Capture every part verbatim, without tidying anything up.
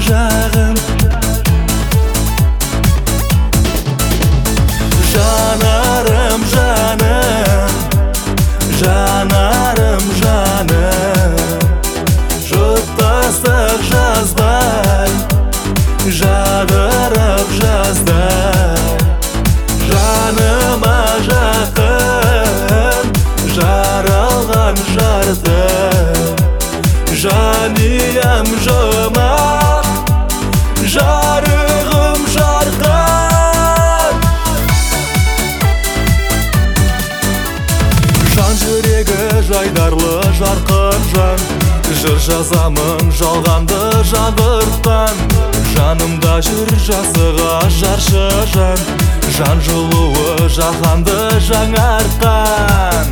жағым. Жанарым жаным, жанарым жаным, жұттастық жазбай, жадырып жаздай. Жаныма жақын, жаралған жардың, жаниям жұмақ, жарығым жарқын. Жан жүрегі жайдарлы жарқын жан, жыр жазамын жалғанды жандыртқан. Жанымда жүр жасыға жаршы жан, жан жылуы жаһанды жаңартқан.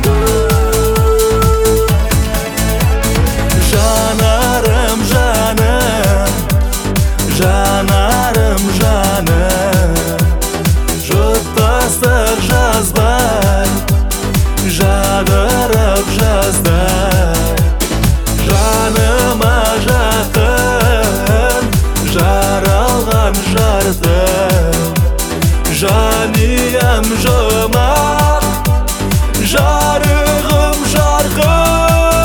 Жанарым жаным, жанарым жаным, жұттастық жазбай, жадырып жаздай. Жаныма жақын, жаралған жардың, жаниям жұмақ, жарығым жарқын.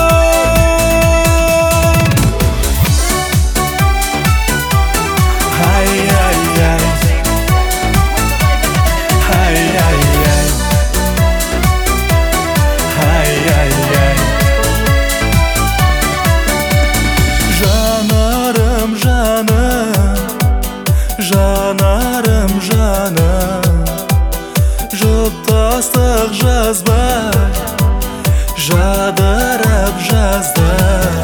Жанарым жаным, жанарым жаным, жұптастық жазбай, жадырып жаздай.